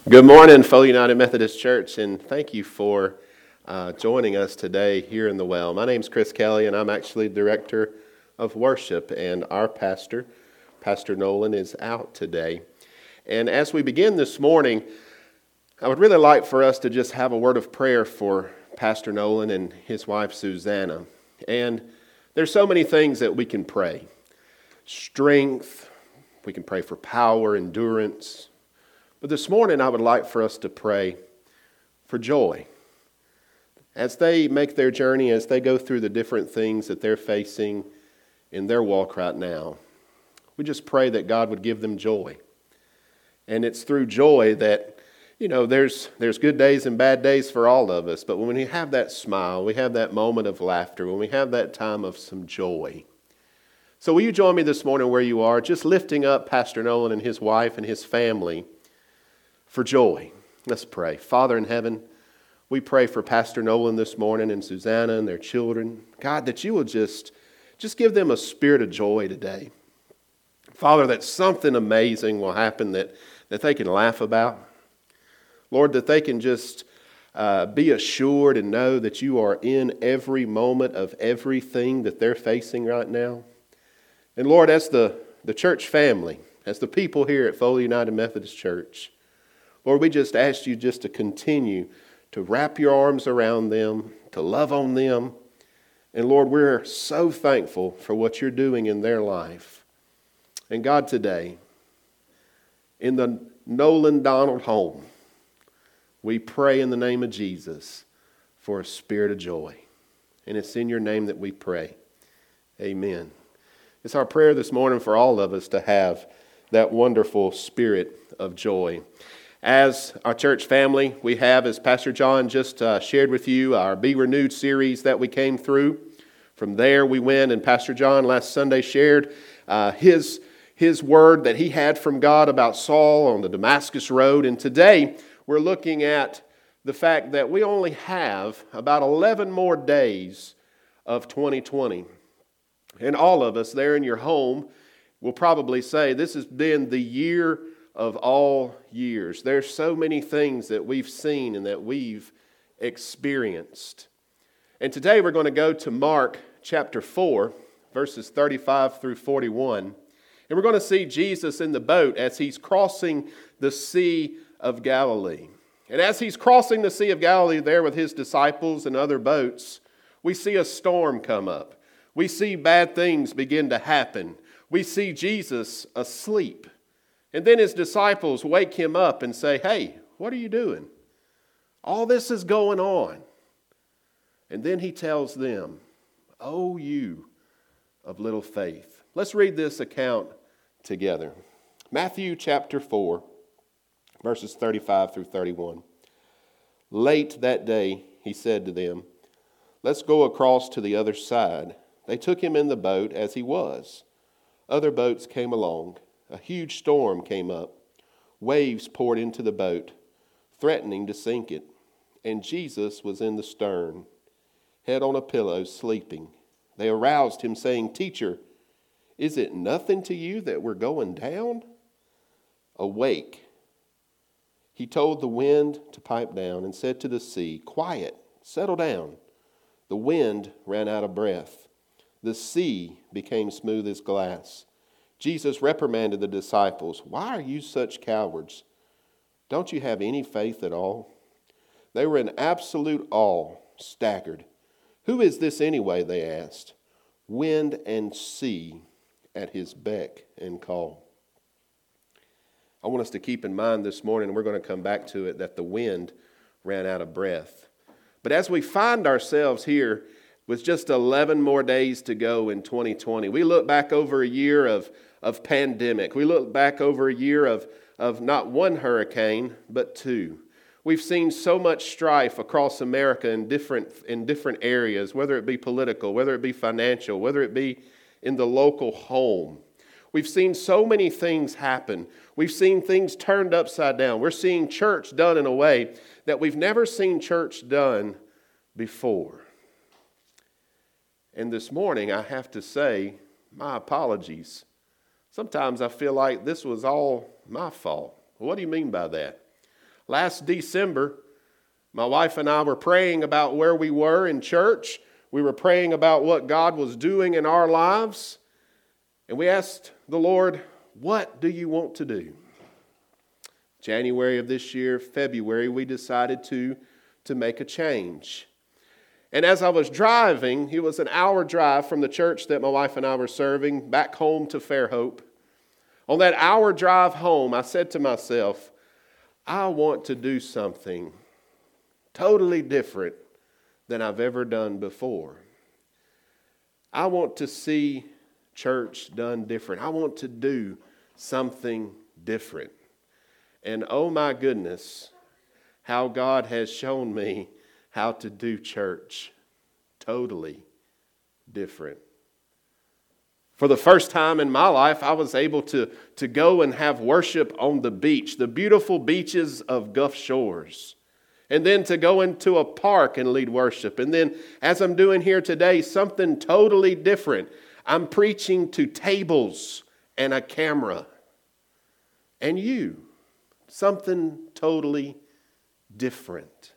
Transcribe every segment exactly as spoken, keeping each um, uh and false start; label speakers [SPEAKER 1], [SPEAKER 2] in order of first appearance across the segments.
[SPEAKER 1] Good morning, Foley United Methodist Church, and thank you for uh, joining us today here in the Well. My name is Chris Kelly, and I'm actually Director of Worship, and our pastor, Pastor Nolan, is out today. And as we begin this morning, I would really like for us to just have a word of prayer for Pastor Nolan and his wife, Susanna. And there's so many things that we can pray. Strength, we can pray for power, endurance. But this morning, I would like for us to pray for joy. As they make their journey, as they go through the different things that they're facing in their walk right now, we just pray that God would give them joy. And it's through joy that, you know, there's there's good days and bad days for all of us. But when we have that smile, we have that moment of laughter, when we have that time of some joy. So will you join me this morning where you are, just lifting up Pastor Nolan and his wife and his family for joy. Let's pray. Father in heaven, we pray for Pastor Nolan this morning and Susanna and their children. God, that you will just, just give them a spirit of joy today. Father, that something amazing will happen that, that they can laugh about. Lord, that they can just uh, be assured and know that you are in every moment of everything that they're facing right now. And Lord, as the, the church family, as the people here at Foley United Methodist Church, Lord, we just ask you just to continue to wrap your arms around them, to love on them. And Lord, we're so thankful for what you're doing in their life. And God, today, in the Nolan Donald home, we pray in the name of Jesus for a spirit of joy. And it's in your name that we pray. Amen. It's our prayer this morning for all of us to have that wonderful spirit of joy. As our church family, we have, as Pastor John just uh, shared with you, our Be Renewed series that we came through. From there, we went, and Pastor John last Sunday shared uh, his, his word that he had from God about Saul on the Damascus Road. And today, we're looking at the fact that we only have about eleven more days of twenty twenty. And all of us there in your home will probably say this has been the year of all years. There's so many things that we've seen and that we've experienced. And today we're going to go to Mark chapter four, verses thirty-five through forty-one. And we're going to see Jesus in the boat as he's crossing the Sea of Galilee. And as he's crossing the Sea of Galilee there with his disciples and other boats, we see a storm come up. We see bad things begin to happen. We see Jesus asleep. And then his disciples wake him up and say, "Hey, what are you doing? All this is going on." And then he tells them, "Oh, you of little faith." Let's read this account together. Matthew chapter four, verses thirty-five through thirty-one. Late that day, he said to them, "Let's go across to the other side." They took him in the boat as he was. Other boats came along. A huge storm came up. Waves poured into the boat, threatening to sink it. And Jesus was in the stern, head on a pillow, sleeping. They aroused him, saying, "Teacher, is it nothing to you that we're going down?" Awake. He told the wind to pipe down and said to the sea, "Quiet, settle down." The wind ran out of breath. The sea became smooth as glass. Jesus reprimanded the disciples. "Why are you such cowards? Don't you have any faith at all?" They were in absolute awe, staggered. "Who is this anyway?" they asked. "Wind and sea at his beck and call." I want us to keep in mind this morning, and we're going to come back to it, that the wind ran out of breath. But as we find ourselves here with just eleven more days to go in twenty twenty, we look back over a year of of pandemic. We look back over a year of, of not one hurricane, but two. We've seen so much strife across America in different, in different areas, whether it be political, whether it be financial, whether it be in the local home. We've seen so many things happen. We've seen things turned upside down. We're seeing church done in a way that we've never seen church done before. And this morning, I have to say, my apologies. Sometimes I feel like this was all my fault. What do you mean by that? Last December, my wife and I were praying about where we were in church. We were praying about what God was doing in our lives. And we asked the Lord, what do you want to do? January of this year, February, we decided to, to make a change. And as I was driving, it was an hour drive from the church that my wife and I were serving back home to Fairhope. On that hour drive home, I said to myself, I want to do something totally different than I've ever done before. I want to see church done different. I want to do something different. And oh my goodness, how God has shown me how to do church totally different. For the first time in my life, I was able to, to go and have worship on the beach, the beautiful beaches of Gulf Shores. And then to go into a park and lead worship. And then, as I'm doing here today, something totally different. I'm preaching to tables and a camera. And you, something totally different.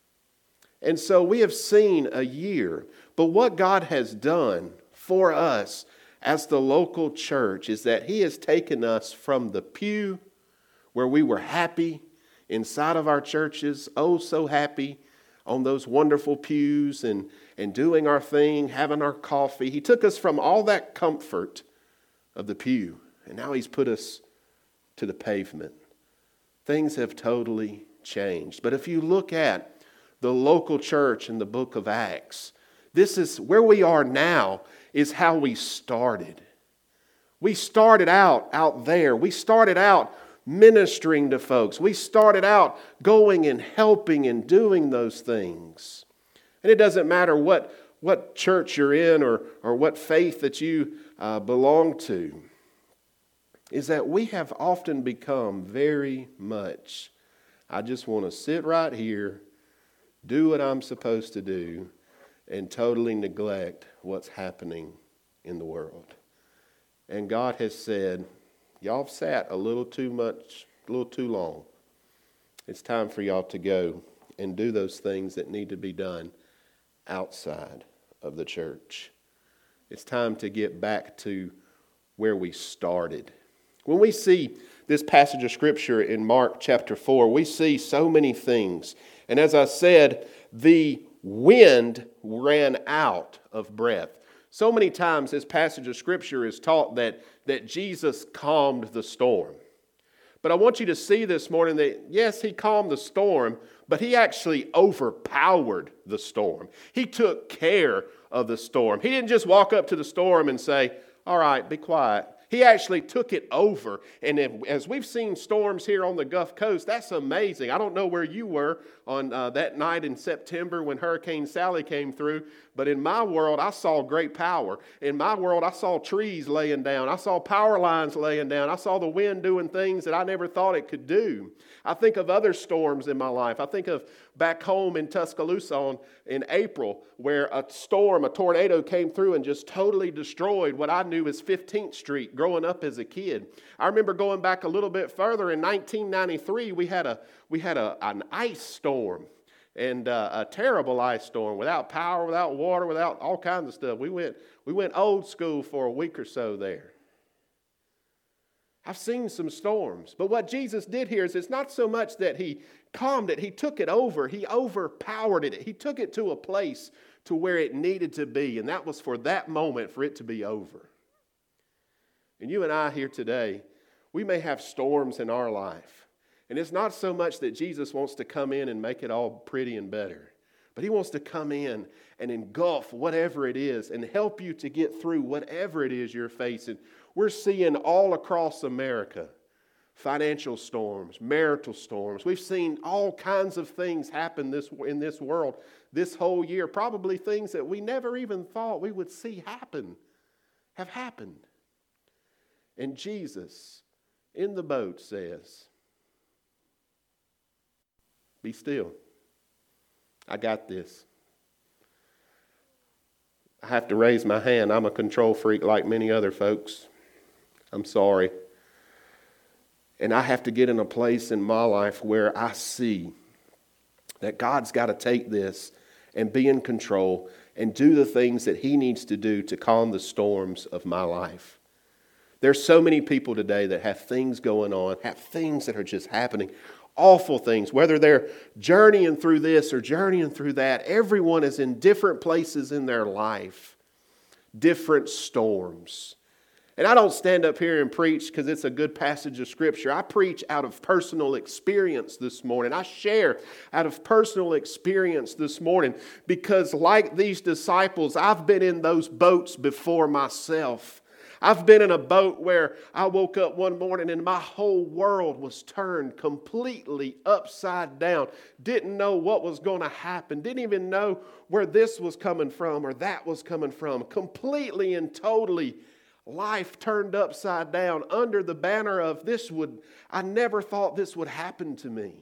[SPEAKER 1] And so we have seen a year. But what God has done for us as the local church is that He has taken us from the pew where we were happy inside of our churches, oh so happy on those wonderful pews and, and doing our thing, having our coffee. He took us from all that comfort of the pew, and now He's put us to the pavement. Things have totally changed. But if you look at the local church in the book of Acts, this is where we are now is how we started. We started out out there. We started out ministering to folks. We started out going and helping and doing those things. And it doesn't matter what, what church you're in or, or what faith that you uh, belong to, is that we have often become very much, I just want to sit right here, do what I'm supposed to do, and totally neglect what's happening in the world. And God has said, y'all have sat a little too much, a little too long. It's time for y'all to go and do those things that need to be done outside of the church. It's time to get back to where we started. When we see this passage of Scripture in Mark chapter four, we see so many things. And as I said, the wind ran out of breath. So many times this passage of Scripture is taught that, that Jesus calmed the storm. But I want you to see this morning that, yes, He calmed the storm, but He actually overpowered the storm. He took care of the storm. He didn't just walk up to the storm and say, all right, be quiet. He actually took it over. And if, as we've seen storms here on the Gulf Coast, that's amazing. I don't know where you were on uh, that night in September when Hurricane Sally came through, but in my world, I saw great power. In my world, I saw trees laying down. I saw power lines laying down. I saw the wind doing things that I never thought it could do. I think of other storms in my life. I think of back home in Tuscaloosa on, in April, where a storm, a tornado came through and just totally destroyed what I knew as fifteenth Street growing up as a kid. I remember going back a little bit further in nineteen ninety-three, we had a we had a, an ice storm, and uh, a terrible ice storm without power, without water, without all kinds of stuff. We went we went old school for a week or so there. I've seen some storms, but what Jesus did here is it's not so much that He calmed it, He took it over, He overpowered it. He took it to a place to where it needed to be, and that was for that moment for it to be over. And you and I here today, we may have storms in our life, and it's not so much that Jesus wants to come in and make it all pretty and better, but He wants to come in and engulf whatever it is and help you to get through whatever it is you're facing. We're seeing all across America financial storms, marital storms. We've seen all kinds of things happen this in this world this whole year. Probably things that we never even thought we would see happen have happened. And Jesus in the boat says, be still. I got this. I have to raise my hand. I'm a control freak like many other folks. I'm sorry. And I have to get in a place in my life where I see that God's got to take this and be in control and do the things that He needs to do to calm the storms of my life. There's so many people today that have things going on, have things that are just happening, awful things, whether they're journeying through this or journeying through that. Everyone is in different places in their life, different storms. And I don't stand up here and preach because it's a good passage of Scripture. I preach out of personal experience this morning. I share out of personal experience this morning because, like these disciples, I've been in those boats before myself. I've been in a boat where I woke up one morning and my whole world was turned completely upside down. Didn't know what was going to happen. Didn't even know where this was coming from or that was coming from. Completely and totally life turned upside down under the banner of this would, I never thought this would happen to me.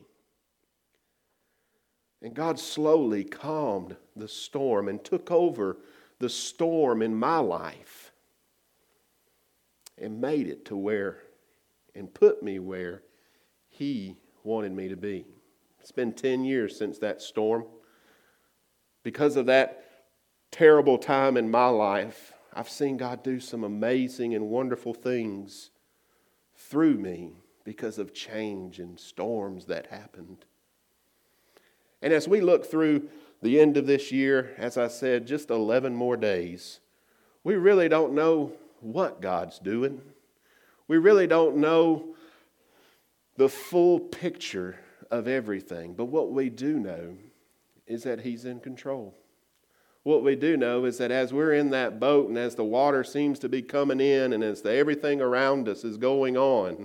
[SPEAKER 1] And God slowly calmed the storm and took over the storm in my life and made it to where, and put me where He wanted me to be. It's been ten years since that storm. Because of that terrible time in my life, I've seen God do some amazing and wonderful things through me because of change and storms that happened. And as we look through the end of this year, as I said, just eleven more days, we really don't know what God's doing. We really don't know the full picture of everything. But what we do know is that He's in control. What we do know is that as we're in that boat and as the water seems to be coming in and as the, everything around us is going on,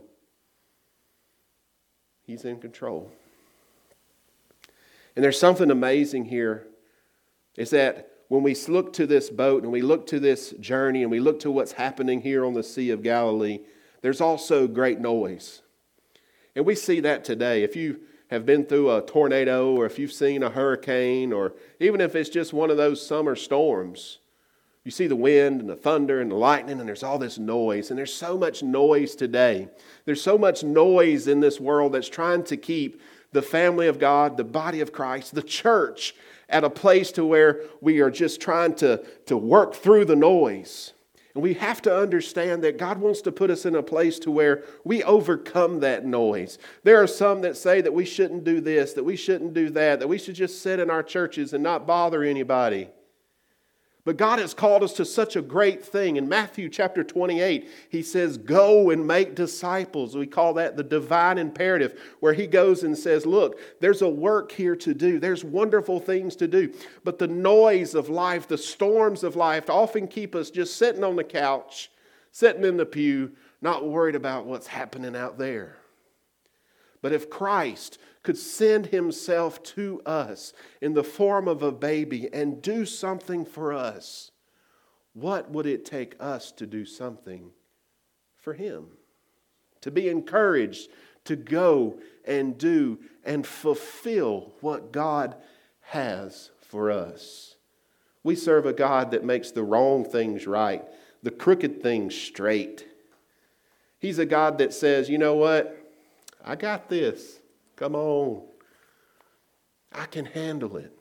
[SPEAKER 1] He's in control. And there's something amazing here, is that when we look to this boat and we look to this journey and we look to what's happening here on the Sea of Galilee, there's also great noise. And we see that today. If you have been through a tornado or if you've seen a hurricane or even if it's just one of those summer storms, you see the wind and the thunder and the lightning and there's all this noise. And there's so much noise today. There's so much noise in this world that's trying to keep the family of God, the body of Christ, the church at a place to where we are just trying to, to work through the noise. And we have to understand that God wants to put us in a place to where we overcome that noise. There are some that say that we shouldn't do this, that we shouldn't do that, that we should just sit in our churches and not bother anybody. But God has called us to such a great thing. In Matthew chapter twenty-eight, He says, go and make disciples. We call that the divine imperative, where He goes and says, look, there's a work here to do. There's wonderful things to do. But the noise of life, the storms of life often keep us just sitting on the couch, sitting in the pew, not worried about what's happening out there. But if Christ could send Himself to us in the form of a baby and do something for us, what would it take us to do something for Him? To be encouraged to go and do and fulfill what God has for us. We serve a God that makes the wrong things right, the crooked things straight. He's a God that says, you know what? I got this. Come on. I can handle it.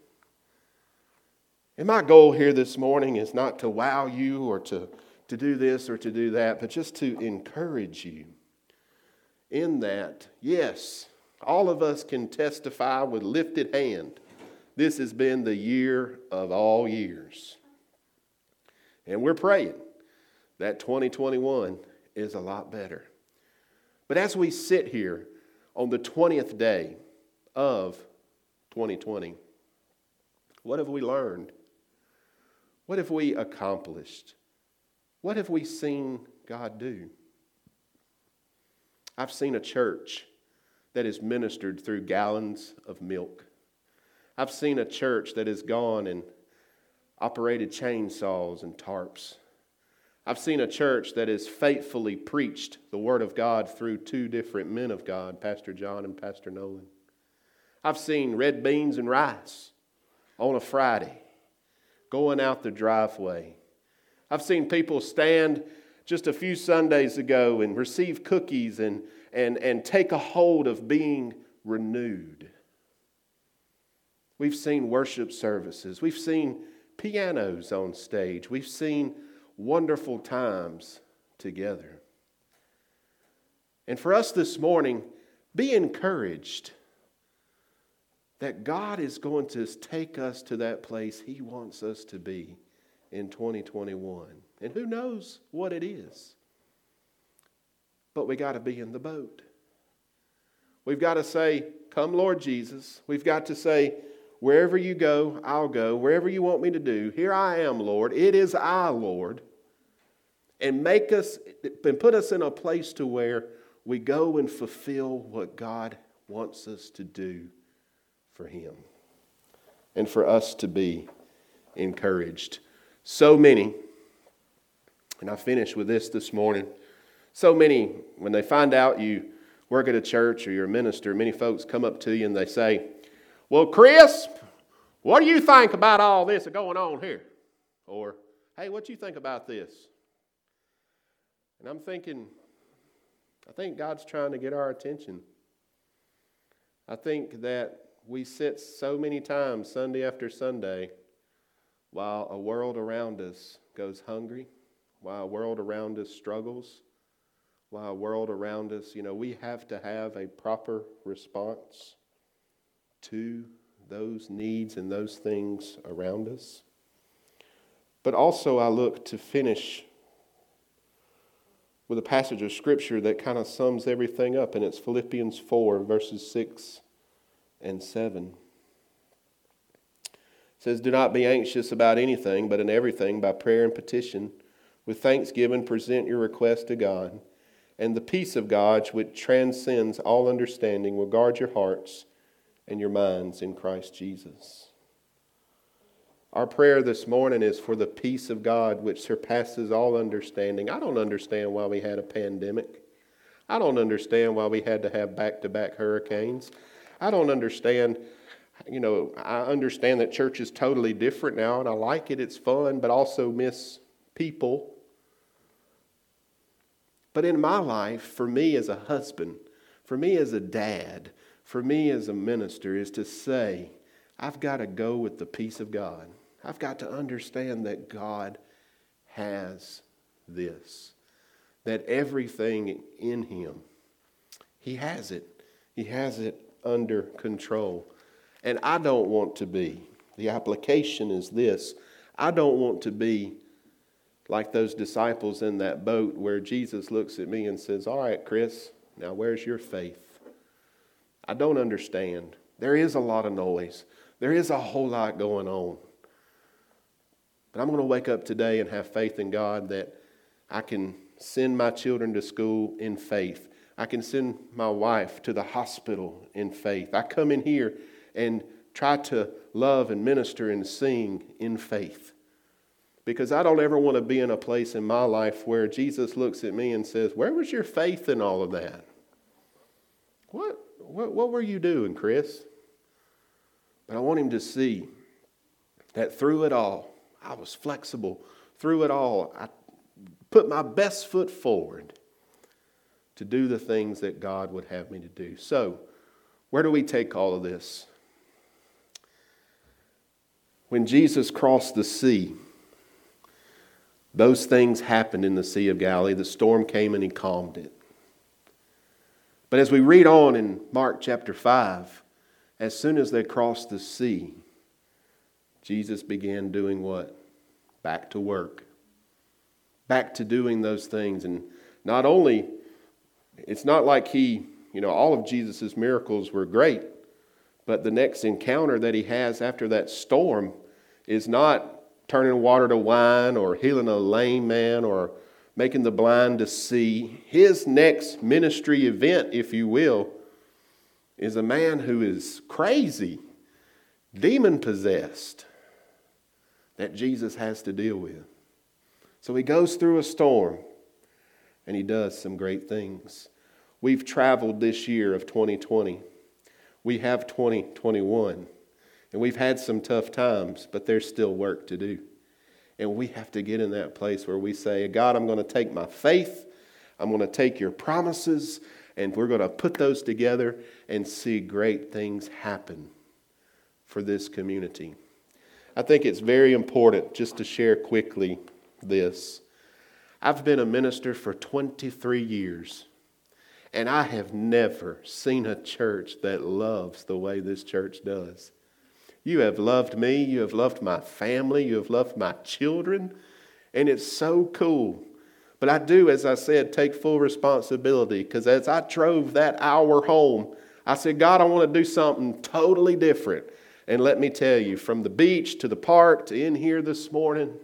[SPEAKER 1] And my goal here this morning is not to wow you or to, to do this or to do that, but just to encourage you in that, yes, all of us can testify with lifted hand. This has been the year of all years. And we're praying that twenty twenty-one is a lot better. But as we sit here on the twentieth day of twenty twenty, what have we learned? What have we accomplished? What have we seen God do? I've seen a church that is ministered through gallons of milk. I've seen a church that has gone and operated chainsaws and tarps. I've seen a church that has faithfully preached the Word of God through two different men of God, Pastor John and Pastor Nolan. I've seen red beans and rice on a Friday going out the driveway. I've seen people stand just a few Sundays ago and receive cookies and, and, and take a hold of being renewed. We've seen worship services. We've seen pianos on stage. We've seen wonderful times together. And for us this morning, be encouraged that God is going to take us to that place He wants us to be in twenty twenty-one. And who knows what it is. But we got to be in the boat. We've got to say, come Lord Jesus. We've got to say, wherever you go, I'll go. Wherever you want me to do, here I am, Lord. It is I, Lord. And make us, and put us in a place to where we go and fulfill what God wants us to do for Him. And for us to be encouraged. So many, and I finish with this this morning, so many, when they find out you work at a church or you're a minister, many folks come up to you and they say, well, Chris, what do you think about all this going on here? Or, hey, what do you think about this? And I'm thinking, I think God's trying to get our attention. I think that we sit so many times, Sunday after Sunday, while a world around us goes hungry, while a world around us struggles, while a world around us, you know, we have to have a proper response to those needs and those things around us. But also I look to finish with a passage of Scripture that kind of sums everything up, and it's Philippians four, verses six and seven. It says, do not be anxious about anything, but in everything, by prayer and petition, with thanksgiving, present your request to God, and the peace of God, which transcends all understanding, will guard your hearts and your minds in Christ Jesus. Our prayer this morning is for the peace of God, which surpasses all understanding. I don't understand why we had a pandemic. I don't understand why we had to have back-to-back hurricanes. I don't understand, you know, I understand that church is totally different now, and I like it, it's fun, but also miss people. But in my life, for me as a husband, for me as a dad, for me as a minister, is to say, I've got to go with the peace of God. I've got to understand that God has this. That everything in Him, He has it. He has it under control. And I don't want to be, the application is this, I don't want to be like those disciples in that boat where Jesus looks at me and says, all right, Chris, now where's your faith? I don't understand. There is a lot of noise. There is a whole lot going on. But I'm going to wake up today and have faith in God that I can send my children to school in faith. I can send my wife to the hospital in faith. I come in here and try to love and minister and sing in faith. Because I don't ever want to be in a place in my life where Jesus looks at me and says, where was your faith in all of that? What, what, what were you doing, Chris? But I want him to see that through it all, I was flexible. Through it all, I put my best foot forward to do the things that God would have me to do. So, where do we take all of this? When Jesus crossed the sea, those things happened in the Sea of Galilee. The storm came and He calmed it. But as we read on in Mark chapter five, as soon as they crossed the sea, Jesus began doing what? Back to work. Back to doing those things. And not only, it's not like He, you know, all of Jesus' miracles were great, but the next encounter that He has after that storm is not turning water to wine or healing a lame man or making the blind to see. His next ministry event, if you will, is a man who is crazy, demon-possessed, that Jesus has to deal with. So He goes through a storm and He does some great things. We've traveled this year of twenty twenty. We have twenty twenty-one. And we've had some tough times, but there's still work to do. And we have to get in that place where we say, God, I'm going to take my faith, I'm going to take your promises, and we're going to put those together and see great things happen for this community. I think it's very important just to share quickly this. I've been a minister for twenty-three years, and I have never seen a church that loves the way this church does. You have loved me, you have loved my family, you have loved my children, and it's so cool. But I do, as I said, take full responsibility, because as I drove that hour home, I said, God, I want to do something totally different. And let me tell you, from the beach to the park to in here this morning,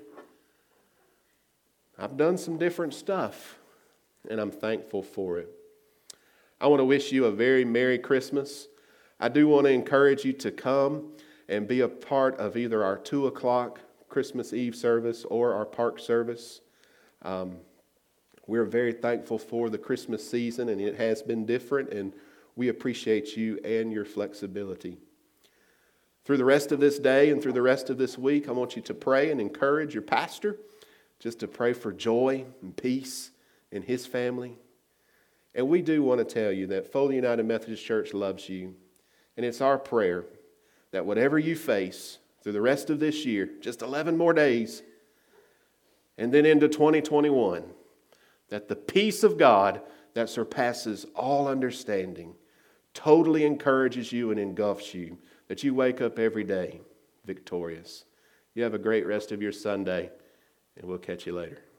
[SPEAKER 1] I've done some different stuff, and I'm thankful for it. I want to wish you a very Merry Christmas. I do want to encourage you to come and be a part of either our two o'clock Christmas Eve service or our park service. Um, we're very thankful for the Christmas season, and it has been different, and we appreciate you and your flexibility. Through the rest of this day and through the rest of this week, I want you to pray and encourage your pastor, just to pray for joy and peace in his family. And we do want to tell you that Foley United Methodist Church loves you, and it's our prayer that whatever you face through the rest of this year, just eleven more days, and then into twenty twenty-one, that the peace of God that surpasses all understanding totally encourages you and engulfs you, that you wake up every day victorious. You have a great rest of your Sunday, and we'll catch you later.